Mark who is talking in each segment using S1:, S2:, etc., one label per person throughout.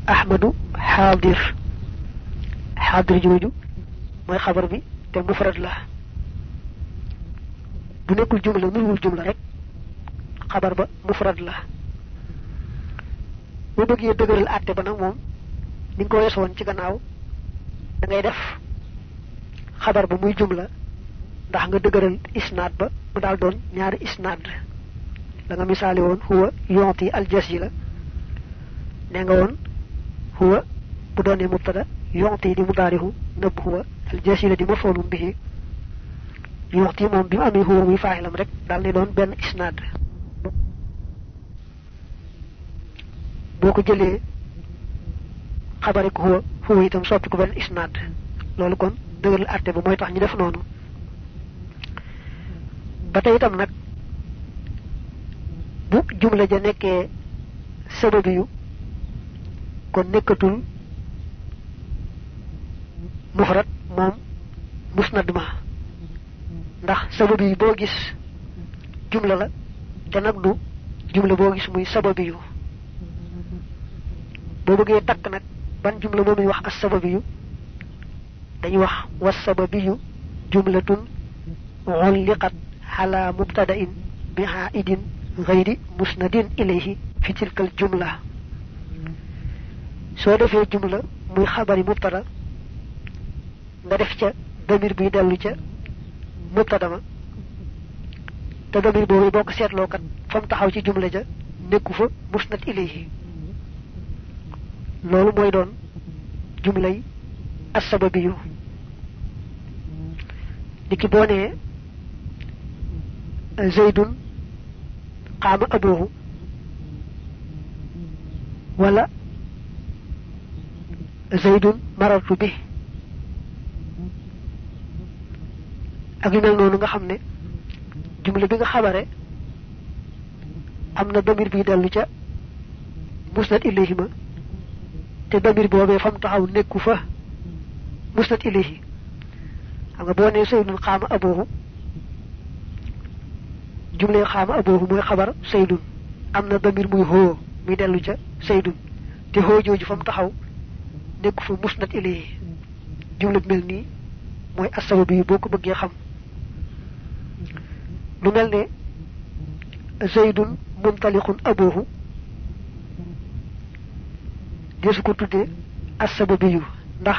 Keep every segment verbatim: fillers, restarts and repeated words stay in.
S1: ahmadu hadir hadir jooju mooy xabar bi te mufrad la bu nekkul jumla nurul jumla rek xabar ba mufrad la bu bëggee dëgëral àtte ba nag moom ni nga ko weesoon ci gannaaw da ngay def xabar ba muy jumla ndax nga dëgëral isnaad ba mu daal doon ñaari isnaad la nga misaali woon huwa yonti al jasyi la ne nga woon huwa bu doonee mubtada yonti di mudaarihu nëbb huwa al jasyi la di mafoolum bihi yonti moom bi mu amee huwa muy faaxilam rek daal ne doon benn isnaad boo ko jëlee xabare ko huwa huwa itam soppi ko benn isnaad loolu kon dëgëral àtte ba mooy tax ñu def noonu ba tey itam nag bu jumla ja nekkee sababiyu kon nekkatul mufrad moom musnad ma ndax sababiyu boo gis jumla la te nag du jumla boo gis muy sababiyu boo bëggee takk nag ban jumla moomuy wax as sababiyu dañuy wax was sababiyu jumlatun ulliqat ala mubtada'in bi ha'idin ghayri musnadin ilayhi fi tilkal jumla soo defee jumla muy xabari mubtada nga def ca damir bi dellu ca mubtada ma te damir boobu boo ko seetloo kat fam taxaw ci jumla ja nekku fa musnad ilayhi loolu mooy doon jumlay as-sababiyu niki boo nee zaydun qaama abuhu wala zaydun marartu bi ak yu mel noonu nga xam ne jumla bi nga xabare am na damir bi dellu ca musnad ilayhi ma te damir boobee fam taxaw nekku fa musnad ilayhi xam nga boo nee saydun qaama abuhu jumle xaama abuhu mooy xabar saydun am na damir muy hoo muy dellu ca saydun te hoo jooju fam taxaw nekku fa musnad ilayhi jumla bi mel nii mooy as-sababi yi boo ko bëggee xam lu mel ne zaydun muntaliqun abuhu desu ko tuddee as-sababi yu ndax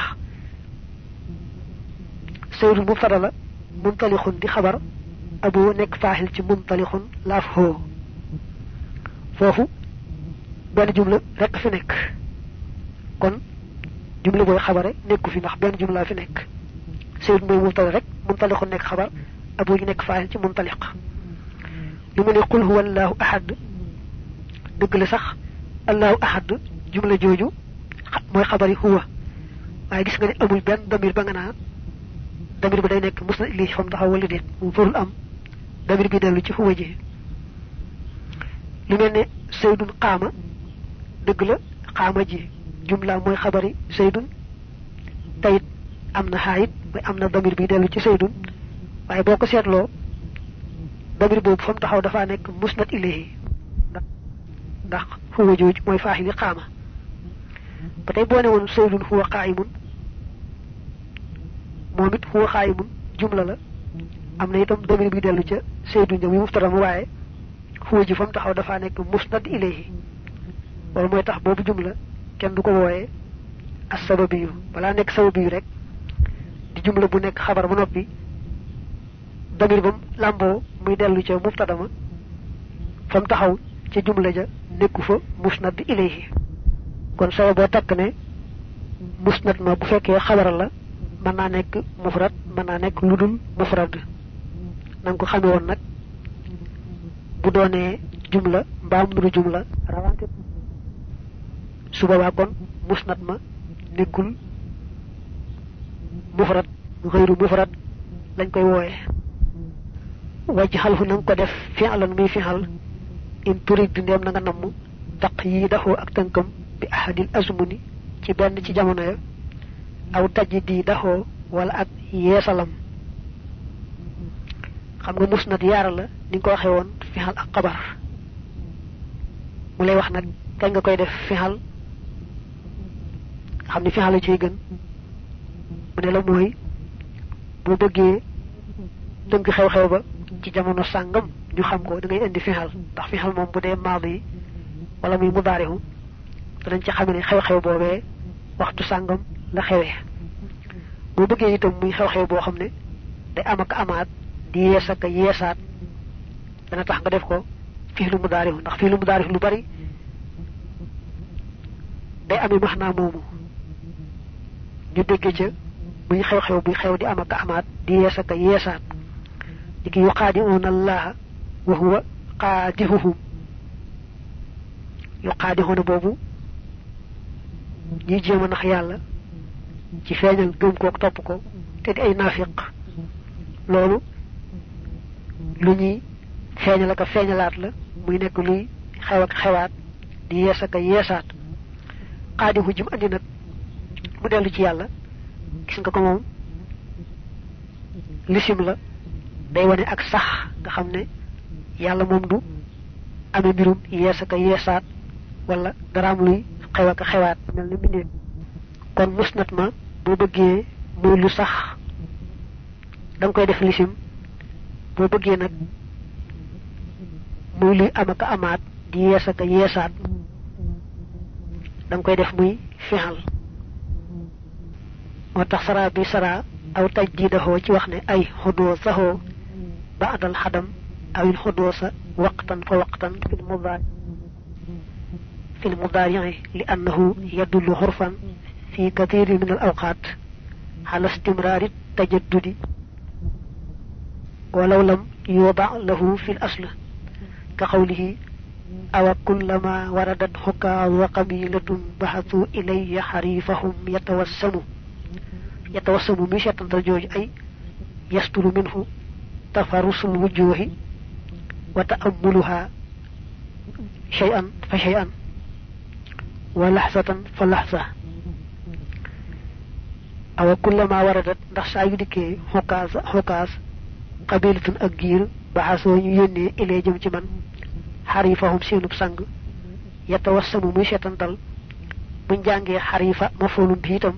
S1: saydun mubtada la muntaliqun di xabar abu nekk faaxil ci muntaliqun laaf hoo foofu benn jumla rek fi nekk kon jumla booy xabare nekku fi ndax benn jumla fi nekk saydun mooy mubtada rek muntaliqun nekk xabar abu gi nekk faaxil ci muntaliq lu mu ne qul huwa allahu ahad dëgg la sax allahu ahad jumla jooju mooy xabari huwa waaye gis nga ne amul benn damir ba nga naa damir ba day nekk musnad ilayhi fam taxaw wala déet mu farul am damir bi dellu ci huwa ji lu mel ne saydun qaama dëgg la qaama ji jumla mooy xabari saydun tayit am na xaayit mooy am na damir bi dellu ci saydun waaye boo ko seetloo damir boobu fam taxaw dafa nekk musnad ilayhi ndax huwa jooju mooy faaxili qaama ba tey boo ne woon saydun huwa qaa'imun moom it huwa qaa'imun jumla la am na itam damir bi dellu ca saydun ja muy mubtada mu waaye huwa ji fam taxaw dafa nekk musnad ilayhi loolu mooy tax boobu jumla kenn du ko wooyee as-sababiyu balaa nekk sababiyu rek di jumla bu nekk xabar ba noppi damir bam làmboo muy dellu ca mubtada ma fam taxaw ca jumla ja nekku fa musnad ilayhi kon sawa boo takk ne musnad ma bu fekkee xabar la mën naa nekk mufrad mën naa nekk ludul mufrad nanga ko xame woon nag bu doonee jumla mbaam nuru jumla rawante su boobaa kon musnad ma nekkul mufrad xëyru mufrad lañ koy wooye wàcc xalfu na nga ko def fi'lan muy fi'al in turid di ndeem na nga namm taq yi daxoo ak tënkam bi ahadil azmuni ci benn ci jamono ya aw tajji di daxoo wala ak yeesalam xam nga musnad yaara la ni nga ko waxee woon fi'al ak xabar mu lay wax nag kañ nga koy def fi'al xamni fi xala ci gën mu ne la moy bo bëggee dëng xew xew ba ci jamono sangam ñu xam ko da ngay indi fi xal ndax fi xal mom bu dé maadi wala muy mudarihu dañ ci xamné xew xew bobé waxtu sangam la xewé bo bëggee itam muy xew xew bo xamné day am ak amaat di yees ak yeesaat dana tax nga def ko fi'lu mudarihu ndax fi'lu mudarihu lu bari day ami maxna moomu ñu déggé ca muy xew xew buy xew di am ak amaat di yees ak yeesaat diki yuqadi'una allah wa huwa qadihuhum yuqadi'una bobu ñi jëma nax yalla ci feñal gëm ko ak top ko té di ay nafiq lolu lu ñi feñal ak feñalat la muy nek luy xew ak xewat di yees ak yeesaat qadihu jim andi nak mu delu ci yalla gis nga ko mom lisim la day wone ak sax nga xamne yalla mom du amé birum yees ak yeesaat wala daram luy xew ak xewat melni bindé kon musnat ma bo bëggé muy lu sax dang koy def lisim bo bëggé nak muy luy am ak amaat di yees ak yeesaat dang koy def muy fi'al motax sara bi sara aw tajdidahu ci wax ne ay hudusahu ba'da al hadam aw al hudusa waqtan fa waqtan fil mudari في المضارع لأنه يدل حرفا في كثير من الأوقات على استمرار التجدد ولو لم يوضع له في الأصل كقوله أو كلما وردت حكا وقبيلة بحثوا إلي حريفهم يتوسم يتوسم مشة ترجوج أي يستر منه تفرس الوجوه وتأملها شيئا فشيئا ولحظة فلحظة أو كلما وردت ndax sa yu diké hokaz hokaz qabilatun ak giir baxaso ñu yónnee ilay jëm ci man xarifahum seenub sang yatawassamu muy setantal buñ jàngee xarifa mafoolum bi itam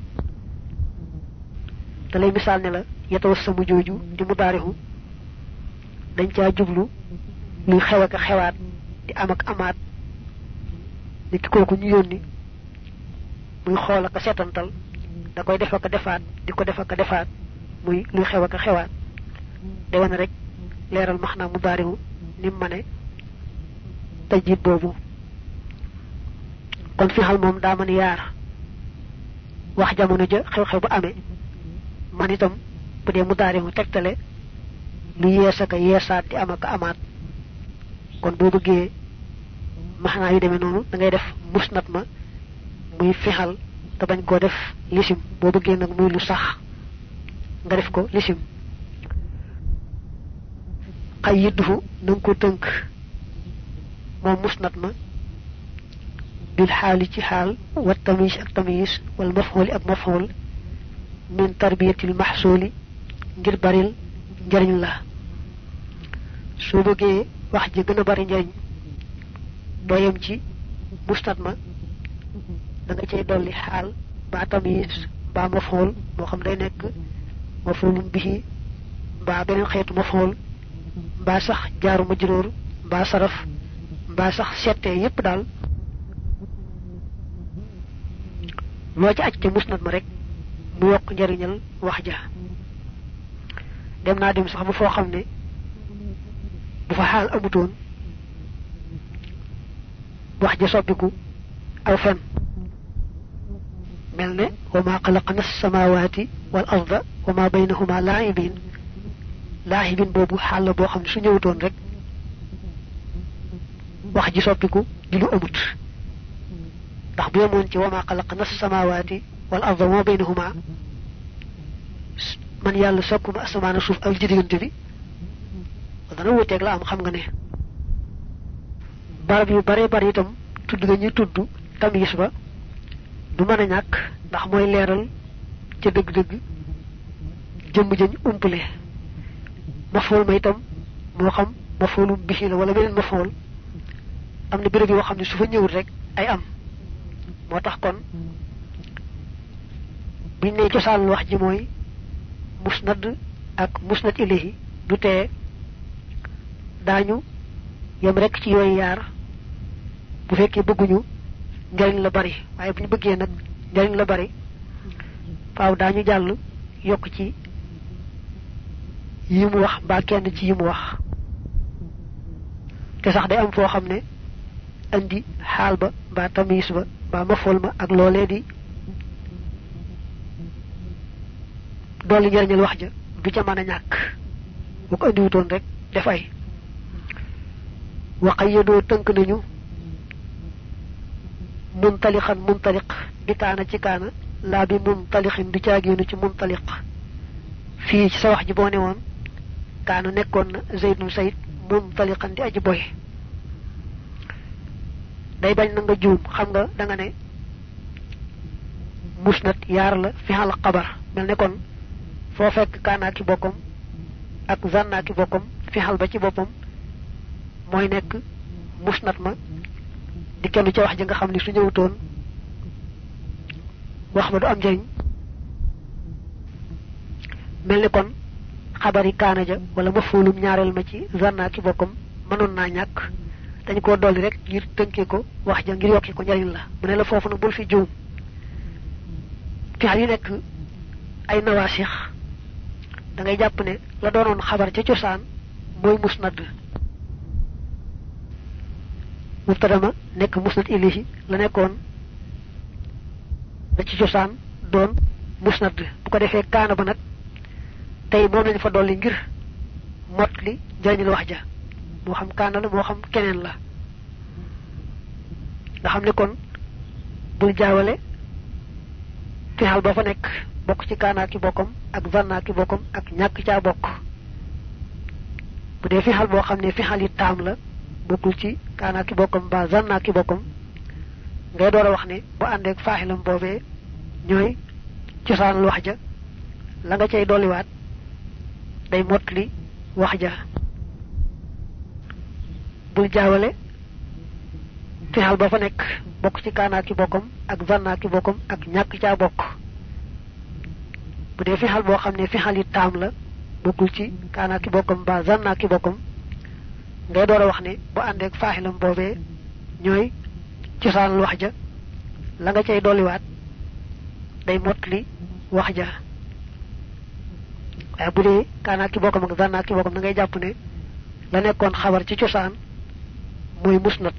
S1: da lay misaal ne la yatawassamu jooju di mu daarihu dañ caa jublu luy xew ak xewaat di am ak amaat nit kooku ñu yónni muy xool ak setantal da koy def ak defaat di ko def ak defaat muy luy xew ak xewaat de wane rek leeral maxna mu daarihu nim mané tajid bobu kon fi xal mom da man yaar wax jamono ja xew xew bu amé man itam bu dé mu daarihu tektale lu yees ak yeesaat di am ak amaat kon bo bëggé maxna yu démé nonu da ngay def musnat ma muy fixal te bañ ko def lisim bo bëggé nak muy lu sax nga def ko lisim qayyidhu nang ko teunk mom musnad ma bil hali ci hal wa tamyiz ak tamyiz wal maf'ul ak maf'ul min tarbiyatil mahsuli ngir baril njariñ la so bëggee wax ji gëna bari njariñ doyam ci musnad ma da nga cey dolli hal ba tamyiz ba maf'ul mo xam day nek maf'ulun bihi ba benen xéetu maf'ul ba sax jaaru majrur ba saraf ba sax sété yépp dal lo ci acc musnad ma rek mu yok njariñal wax ja dem na dem sax bu fo xamné bu fa xal amutoon wax ja soppiku aw fan melne wama khalaqna as-samawati wal arda wama baynahuma la'ibin la'ibin bobu xal bo xamni su ñewuton rek wax ji soppiku di lu amut ndax bu yemon ci wama khalaqna as-samawati wal arda wama baynahuma man yalla sokkuma asmana suuf ak jidigante bi dana wutek la am xam nga ne barab yu bare bare itam tuddu nga ñu tuddu tamyiz ba du mëna ñak ndax moy leral ci deug deug jëm jëm umpulé maful ma itam mo xam mafulu bihi la wala benen maful amna bërepp yo xamni su fa ñëwul rek ay am motax kon buñ ne cosaan wax ji mooy musnad ak musnad ilayhi du tee daañu yam rek ci yooyu yaar bu fekkee bëgguñu njariñ la bari waaye bu ñu bëggee nag njariñ la bari faaw daañu jàll yokk ci yi mu wax mbaa kenn ci yi mu wax te sax day am foo xam ne andi xaal ba mbaa tamis ba mbaa mafool ma ak loolee di dolli njariñal wax ja du ca mën a ñàkk bu ko andiwutoon rek def ay waqayyadoo tënk nañu muntaliqan muntaliq bi kaana ci kaana laa bi muntaliqin du caageenu ci muntaliq fii ci sa wax ji boo ne woon kaana nekkoon na zaydun sayid muntaliqan di aji boy day bañ na nga juum xam nga da nga ne musnad yaar la fi xal xabar mel ne kon foo fekk kaanaa ki bokkam ak zannaa ki bokkam fi xal ba ci boppam mooy nekk musnad ma di kenn ci wax ji nga xam ni su ñëwutoon wax ma du am njëriñ mel ni kon xabari kaana ja wala mafulum ñaareel ma ci zannaa ki bokkam mënoon naa ñàkk dañ koo dolli rek ngir tënkee ko wax ja ngir yokki ko njëriñ la mu ne la foofu nag bul fi juum fi'al yi nekk ay nawaasix da ngay jàpp ne la doonoon xabar ca cosaan mooy musnad mubtada ma nekk musnad ilayhi la nekkoon da ci cosaan doon musnad bu ko defee kaana ba nag tey moom lañ fa dolli ngir mot li njëriñul wax ja moo xam kaana la moo xam keneen la nga xam ne kon bul jaawale fixal ba fa nekk bokk ci kaanaa ki bokkam ak zannaa ki bokkam ak ñàkk caa bokk bu dee fixal boo xam ne fixal yi taam la bokkul ci kaanaa ki bokkam ba zannaa ki bokkam ngay door a wax ne bu àndeek faaxilam boobee ñooy cosaanul wax ja la nga cay dolliwaat day motli wax ja bul jaawale fixal ba fa nekk bokk ci kaanaa ki bokkam ak zannaa ki bokkam ak ñàkk caa bokk bu dee fixal boo xam ne fixal yi taam la bokkul ci kaanaa ki bokkam ba zannaa ki bokkam ngay door a wax ne bu àndeek faaxilam boobee ñooy cosaanul wax ja la nga cay dolliwaat day motli wax ja waaye bu dee kaanaa ki bokkam ak zannaa ki bokkam da ngay jàpp ne la nekkoon xabar ci cosaan mooy musnad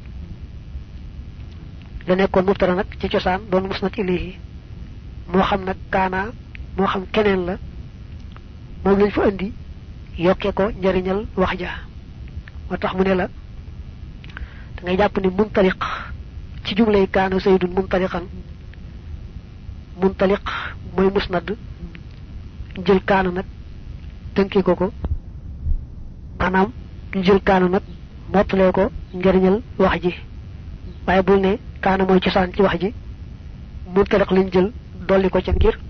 S1: la nekkoon mubtada nag ci cosaan doon musnad ilayhi moo xam nag kaana moo xam keneen la moom lañ fa indi yokkee ko njariñal wax ja moo tax mu ne la da ngay jàpp ni muntaliq ci jumlay kaana saydun muntaliqan muntaliq mooy musnad jël kaana nag tënkee ko ko maanaam ñu jël kaana nag mottalee ko njariñal wax ji waaye bul ne kaana mooy cosaan ci wax ji muntaliq lañ jël dolli ko ca ngir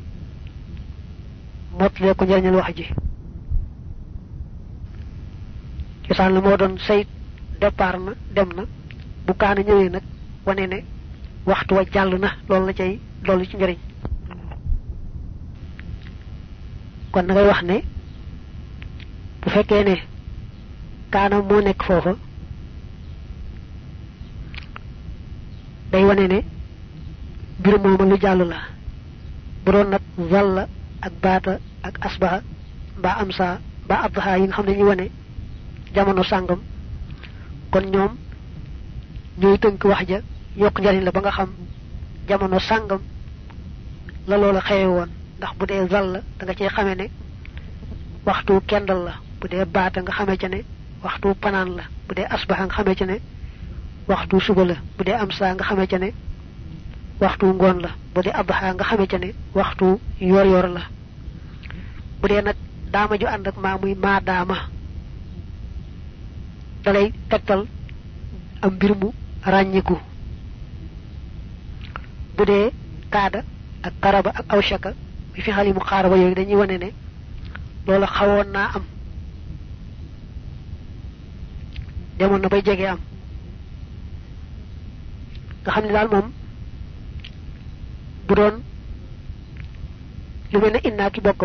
S1: mottalee ko njariñal wax ji cosaan la moo doon sayt départ na dem na bu kaana ñëwee nag wane ne waxtu wa jàll na loolu la cay dolli ci njariñ kon da ngay wax ne bu fekkee ne kaana moo nekk foofa day wane ne mbir mooma lu jàll la bu doon nag zalla ak baata ak asbaha mbaa amsa mbaa abdaha yi nga xam ne ñu wane jamono sàngam kon ñoom ñooy tënk wax ja yokk njariñ la ba nga xam jamono sàngam la loola xewe woon ndax bu dee zalla da nga cey xame ne waxtu kendal la bu dee baata nga xamee ca ne waxtu panaan la bu dee asbaha nga xamee ca ne waxtu suba la bu dee amsa nga xamee ca ne waxtu ngoon la bu dee abdaha nga xamee ca ne waxtu yor yor la bu dee nag daama ju ànd ak maa muy maa daama dalay tegtal am mbir mu ràññiku bu dee kaada ak karaba ak awshaka bi fi xali mu xaaraba yooyu dañuy wane ne loola xawoon naa am demoon na bay jege am nga xam ne daal moom bu doon lu melni inna ki bokkam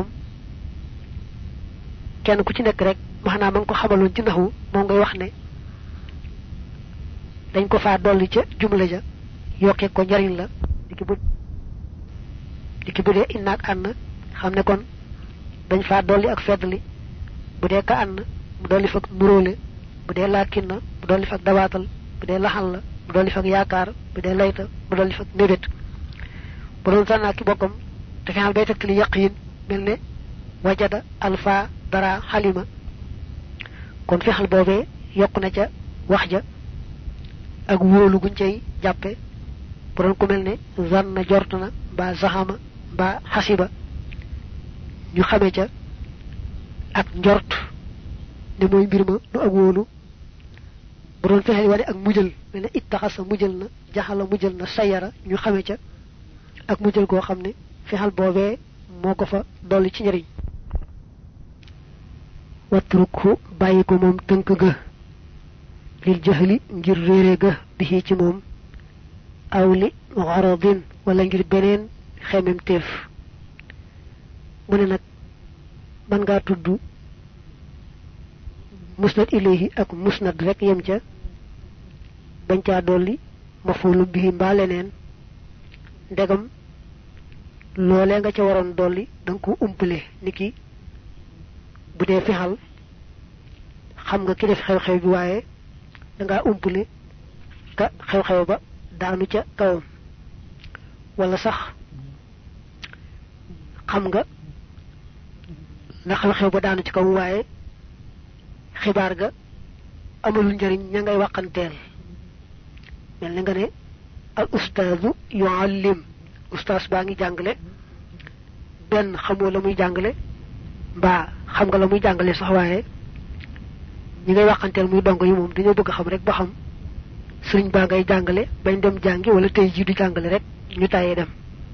S1: kenn ku ci nek rek maxna man ko xamalon ci naxu mo ngay wax ne dañ ko fa dolli ci jumla ja yoké ko njariñ la diki bu diki bu dé inna ak anna xamné kon dañ fa dolli ak fedli bu dé ka anna mu dolli fak nurole bu dé lakinna mu dolli fak dawatal bu dé lahal la mu dolli fak yaakar bu dé layta mu dolli fak nebet bu don tan ak bokkam te fi hal bay tek li yaqin melne wajada alfa dara halima kon fi hal bobé yok na ca wax ja ak wolu guñ cey jappé bu don ko melne zanna jortuna ba zahama ba hasiba ñu xamé ca ak njort ne moy mbir ma du ak wolu bu don fexel wone ak mujjal melne ittakhasa mujjal na jahala mujjal na sayara ñu xamé ca ak mujjal go xamne fexal bobé moko fa doli ci ñariñ watruku bayiko mom teunk ga lil jahli ngir réré ga bi ci mom awli gharadin wala ngir benen xemem tef mune nak man nga tuddu musnad ilayhi ak musnad rek yem ca bañ ca doli mafulu bihi mba lenen ndegam lolé nga ca waron doli dang ko umpelé niki budé fihal xam nga ki def xew xew bi waye da nga umpelé ka xew xew ba daanu ca kawam wala sax xam nga la xew xew ba daanu ci kaw waye xibaar ga amul njariñ ña ngay waxantel mel nga ne al ustazu yuallim ustaz ba ngi jangale ben xamoo la muy jangale ba xam nga la muy jangale sax waye ñi ngay waxantel muy dongo yi mom dañu bëgg xam rek ba xam serigne ba ngay jangale bañ dem jangi wala tay ji du jangale rek ñu tayé dem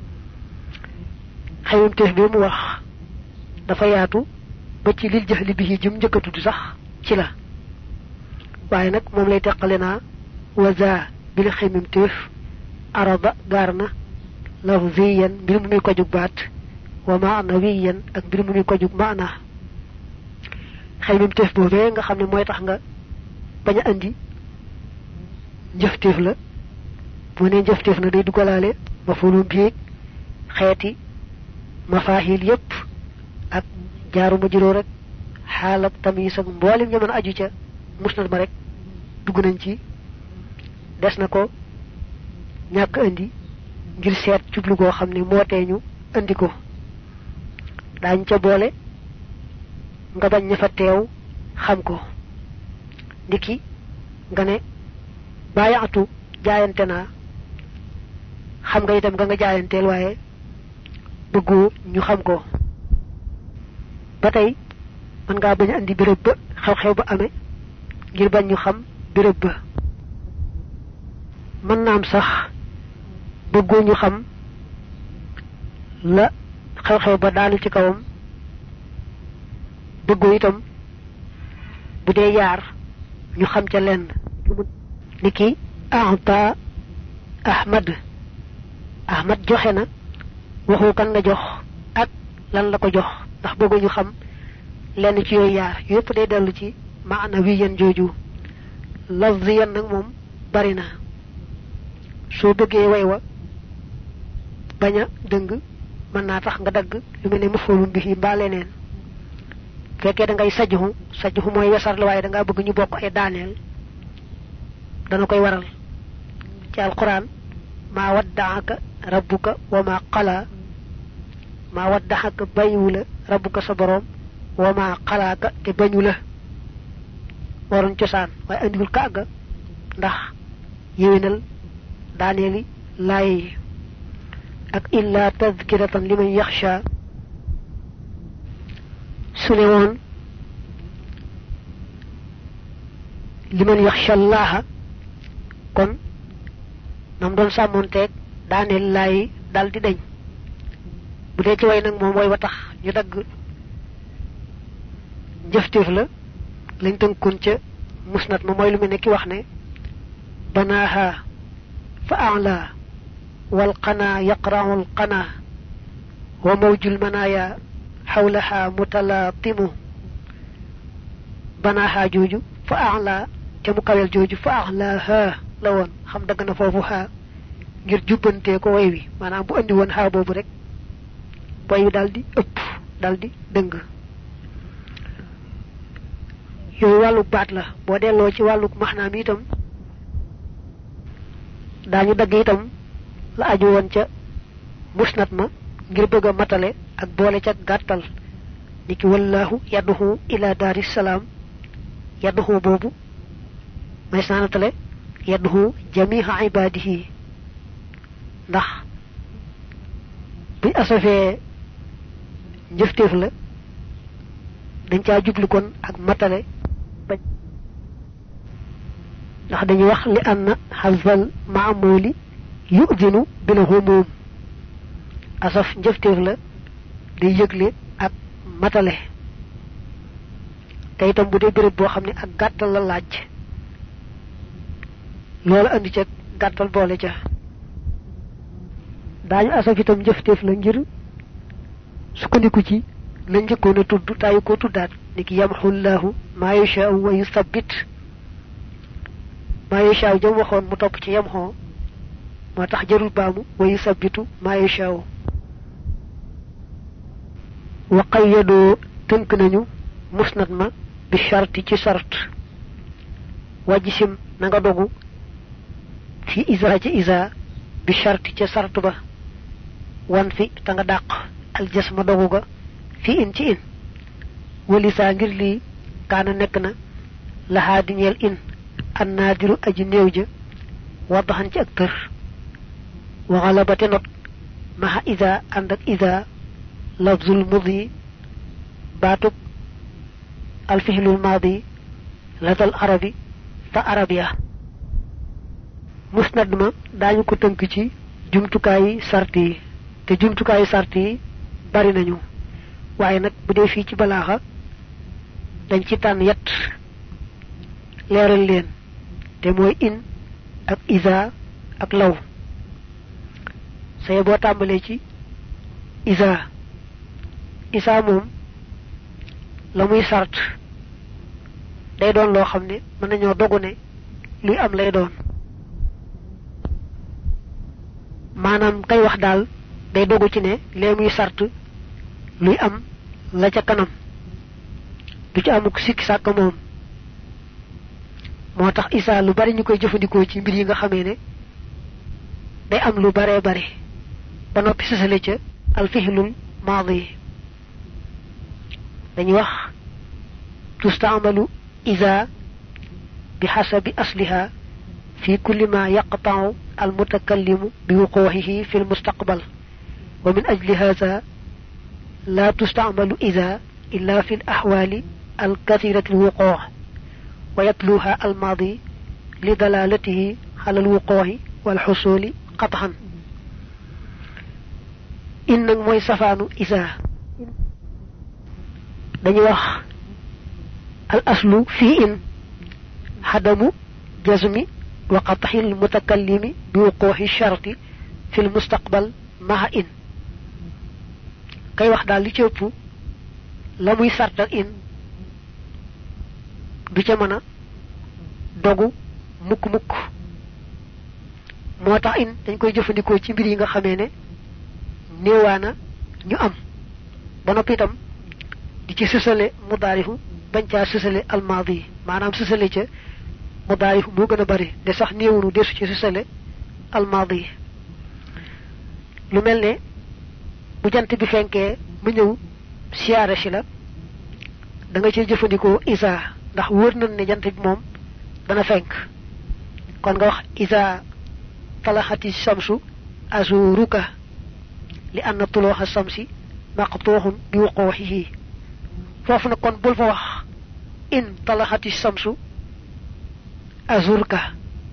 S1: xeyum teef bi mu wax dafa yaatu ba ci lil jahli bihi jëm jëkatu sax ci la waye nak mom lay tekkaleena waza bil xeymim teef araba garna lafziyan bir mu ko juk baat wa ma'nawiyan ak bir mu ko juk maana xeymim teef bobé nga xamné moy tax nga baña andi jëfteef la bu né jëfteef na day dugalale mafulu bi xéeti mafahil yépp ak jaaru majuro rek halak tamis ak mbolim ñu mëna aju ca musnad ma rek dugg nañ ci des na ko ñak andi ngir seet jublu go xamni mo téñu andi ko dañ ca boole nga bañ ña fa teew xam ko ndiki nga ne bayatu jaayante na xam nga itam nga nga jaayantel waye bëggu ñu xam ko batay man nga bañ andi bërepp ba xew xew ba amé ngir bañ ñu xam bërepp ba man naam sax bëggu ñu xam la xew xew ba daanu ci kawam bëggu itam bu dé yaar ñu xam ca lenn niki a'ta ahmad ahmad joxe na waxu kan nga jox ak lan la ko jox ndax bëggu ñu xam lenn ci yoy yaar yépp day delu ci maana wi yeen joju lafziyan nak mom bari na so bëggee way wa baña dëng man na tax nga dagg lu melni mafulum bihi ba leneen fekkee da ngay sajju sajju moy wessar la waye da nga bëgg ñu bokk ay daanel dana koy waral ci alquran ma wadda'aka rabbuka wa ma qala ma wadda'aka bayula rabbuka sa borom wa ma qalaka te bañula waron ciosan way andul kaaga ndax yewinal daaneli lay ak illa tadhkiratan liman yakhsha sunewon liman yakhsha Allah kon nam doon samonté daanel lay dal di dañ bu dé ci way nak mom way wa tax ñu dag jëfteef la lañ tënkun ca musnad ma moy lu melni ki wax ne banaha fa a'la wal qana yaqra'u al qana wa mawjul manaya hawlaha mutalatimu banaha joju fa a'la te mu kawel joju fa a'laha lawon xam dag na fofu ha ngir jubante ko way wi manam bu andi won ha bobu rek way wi daldi ëpp daldi deung yoy walu baat la bo delo ci walu mahnam itam dañu dag itam la aju won ca musnad ma ngir bëgg matale ak boole ca gàttal niki wallahu yadduhu ila daris salam yadduhu bobu may sanatale yadduhu jami'a ibadihi ndax bu asafé jëfteef la dañ ca jublu kon ak matale ndax dañuy wax li anna hazal ma'muli yu'dinu bil humum asaf jëfteef la di yëgle ak matale tay tam bu dee béréb boo xam ne ak gàttal la laaj loolu andi ca gàttal boole ca daañu asaf itam jëfteef la ngir sukkandiku ci la njëkkoon a tudd taayu ko tuddaat niki yamhullahu ma yasha'u wa yuthabbit ma yasha'u jëm waxoon mu topp ci yamho moo tax jarul baamu wa yuthabbitu ma yasha'u wa qayyadu tënk nañu musnad ma bi sharti ci sart wajisim na nga dogu fi iza ci iza bi sharti ci sart ba wan fi ta nga dàq al jasma dogu ga fi in ci in walisa ngir lii kaana nekk na lahaa di ñeel in an naadiru aji néew ja waddaxan ci ak tër wa xalabate not maha iza ànd ak iza lafzul mudi baatub alfihlul maadi ladal arabi fa arabia musnad ma daañu ko tënk ci jumtukaayi sart yi te jumtukaayi sart yi bari nañu waaye nag bu dee fii ci balaaxa dañ ci tànn yett leeral leen te mooy in ak isa ak law saye boo tàmbalee ci isa isa moom la muy sart day doon loo xam ne mën nañoo dogu ne luy am lay doon maanaam kay wax daal day dogu ci ne lee muy sart luy am la ca kanam du ci amuk sikki sàkk moom moo tax isa lu bari ñu koy jëfandikoo ci mbir yi nga xamee ne day am lu bare bare ba noppi sësale ca alfihlul maadi dañuy wax tustamalu isa bi hasabi asliha fi kulli ma yaqta'u almutakallimu bi wuqu'ihi fi almustaqbal wa min ajli hadha لا تستعمل إذا إلا في الأحوال الكثيرة الوقوع ويتلوها الماضي لدلالته على الوقوع والحصول قطعا إن موي سفان إذا داني واخ الأصل في إن حدم جزم وقطع المتكلم بوقوع الشرط في المستقبل مع إن kay wax dal li ci ëpp la muy sartal in du ca mëna dogu mukk mukk moo tax in dañ koy jëfandikoo ci mbir yi nga xamee ne néewaana ñu am ba noppi itam di ci sësale mudaarifu bañ caa sësale almaadi maanaam sësale ca mudaarifu moo gën a bari de sax néewunu desu ci sësale almaadi lu mel ne bu jant bi fenkee mu ñëw siyaare si la da nga ci jëfandikoo isa ndax wër nañ ne jant bi moom dana fenk kon nga wax isa talaxati samsu azuruka li anna tuluha samsi maqtuhun bi wuquhihi fofu na kon bul fa wax in talaxati samsu azurka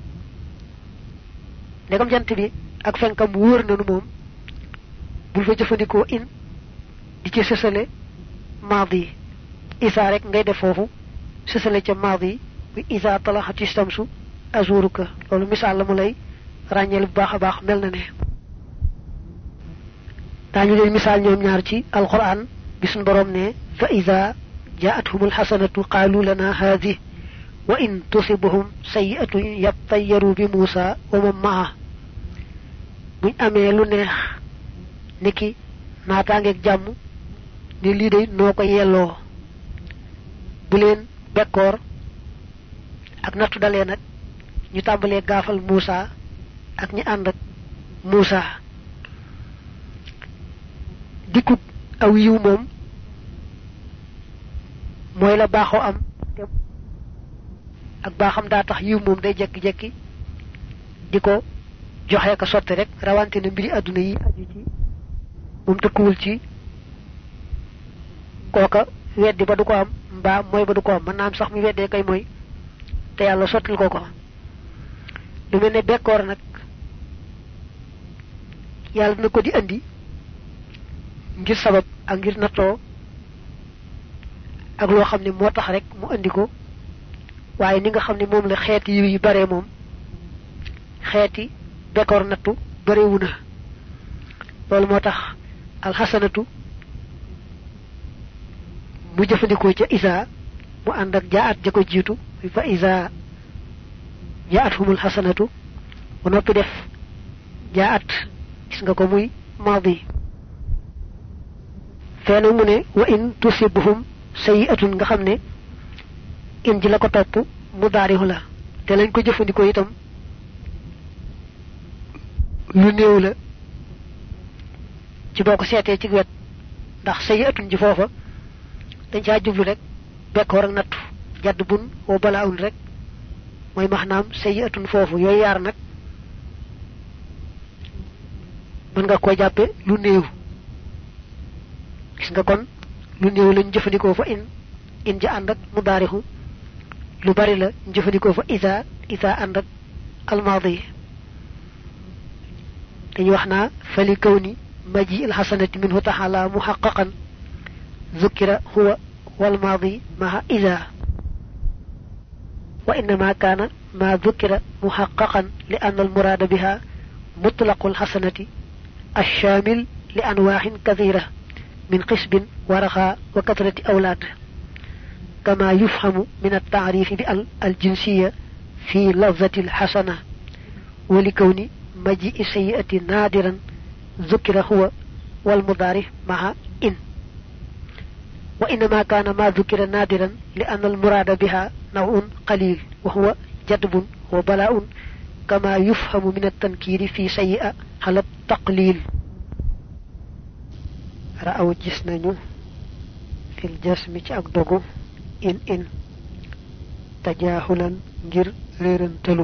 S1: ndegam jant bi ak fenkam wër nañu moom bul fa jëfandikoo in di ci sësale maadi isa rek ngay def foofu sësale ca maadi bi isa talaxati samsu azuruka loolu misaal la mu lay ràññeel bu baax a baax mel na ne dañu leen misal ñoom ñaar ci alquran bi sun borom ne fa iza ja'atuhumul hasanatu qalu lana hadhi wa in tusibuhum sayyi'atun yattayyaru bi Musa wa man ma'a buñ amé lu neex niki naataangeeg jàmm ni lii day noo ko yelloo bu leen bekkoor ak nattu dalee nag ñu tàmbalee gaafal Musa ak ñi ànd ak Musa dikub aw yiw moom mooy la baaxoo am ak baaxam daa tax yiw moom day jekki-jekki di ko joxe ka sotti rek rawante na mbiri àdduna yi aju ci moom tëkkuwul ci kooka weddi ba du ko am mbaa mooy ba du ko am mën naa am sax mi weddee kay mooy te yàlla sottil ko ko lu mel ne bekkoor nag yàlla dina ko di andi ngir sabab ak ngir nattoo ak loo xam ne moo tax rek mu andi ko waaye ni nga xam ne moom la xeeti yu yu bare moom xeeti bekkoor nattu barewu na loolu moo tax alxasanatu mu jëfandikoo ca isa mu ànd ak jaat ja ko jiitu fa isa jaathumul hasanatu ba noppi def jaat gis nga ko muy maadi feena mu ne wa in tusibuhum sayi'atun nga xam ne in ji la ko topp mu daarihu la te lañ ko jëfandikoo itam lu néew la ci boko sété ci wét ndax sayi'atun ji fofa dañ ca jublu rek bekkoor ak nattu jadd bun wo balaawul rek moy mahnam sayi'atun fofu yoy yar nak man nga ko jappé lu néew gis nga kon lu néew lañ jëfandikoo fa in in ja ànd ak mudaarihu lu bari la jëfandikoo fa isa isa ànd ak almaadi dañu wax naa fali kawni maji alhasanati minhu taala muhaqqaqan ذكر هو والماضي مع إذا وإنما كان ما ذكر محققا لأن المراد بها مطلق الحسنة الشامل لأنواع كثيرة من قسب ورخاء وكثرة أولاد كما يفهم من التعريف بالجنسية في لفظة الحسنة ولكون مجيء السيئة نادرا ذكر هو والمضارع مع إن وإنما كان ما ذكر نادرا لأن المراد بها نوع قليل وهو جدب وبلاء كما يفهم من التنكير في سيئة على التقليل رأوا جسنانيو في الجسم تأكدوغو إن إن تجاهلا جر ريرن تلو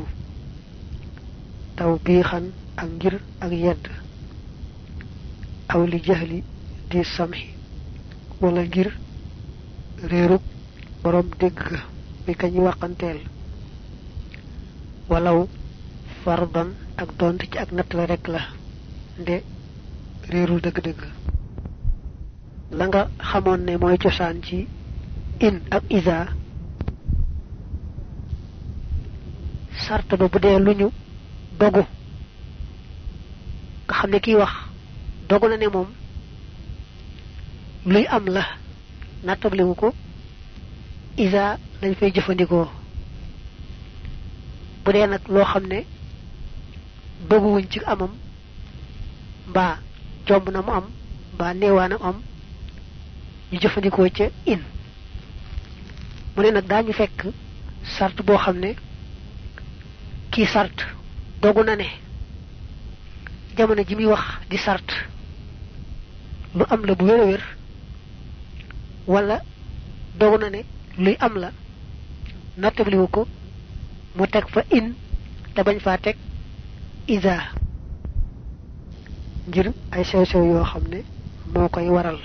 S1: توبيخا أنجر أغياد أو لجهل دي السمح ولا جر réeruk borom dégg bi kañ waxanteel walaw fardan ak dont ci ak natt la rek la nde réerul dëgg-dëgg la nga xamoon ne mooy cosaan ci in ak isa sart ba bu dee luñu dogu nga xam ne kii wax dogu na ne moom luy am la natable wu ko isa lañ fay jëfandikoo bu dee nag loo xam ne bëggu wuñ ci amam mbaa jomb na mu am mbaa neewaanam am ñu jëfandikoo ca in mu ne nag daañu fekk sart boo xam ne kii sart dogu na ne jamono ji muy wax di sart lu am la bu wér a wér wala dogu na ne luy am la nattabliwu ko mu teg fa in te bañ faa teg isa ngir ay sew sew yoo xam ne moo koy waral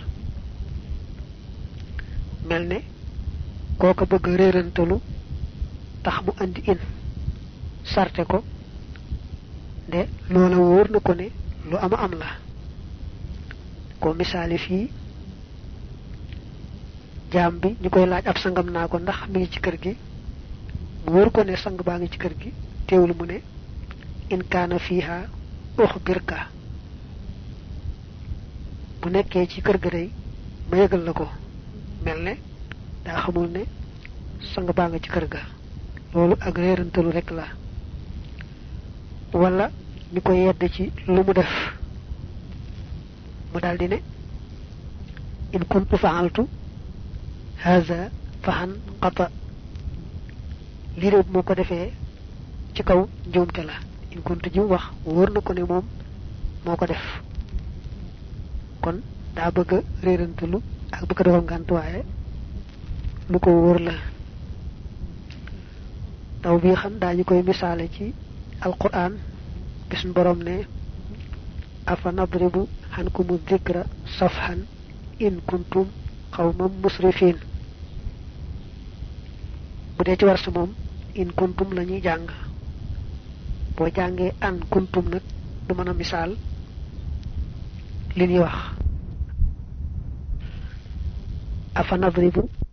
S1: mel ne kooka bëgg réerantalu tax mu andi in sarte ko de loola wóor na ko ne lu ama am la ko misaali fii jaam bi ñu koy laaj ab sangam naa ko ndax mi ngi ci kër gi mu wóor ko ne sang baa ngi ci kër gi teewul mu ne in kaana fiha ukhbirka bu nekkee ci kër ga day ma yëgal la ko mel ne daa xamul ne sang baa nga ci kër ga loolu ak réerantalu rek la wala ñu ko yedd ci lu mu def mu daldi ne in kuntu fa'altu haza fahan qata li rew mo ko defee ci kaw njuumte la in kuntu ji wax wóor na ko ne moom moo ko def kon daa bëgg réerantalu ak bëgg dogal ngant waaye lu ko wóor la taw bi xam daañu koy misaale ci alquran bis borom ne afa nadribu hankumu dhikra safhan in kuntum qawman musrifin bu dee ci war sa moom in kuntum lañuy jàng boo jàngee an kuntum nag du mën a misaal li ñuy wax afa nadribu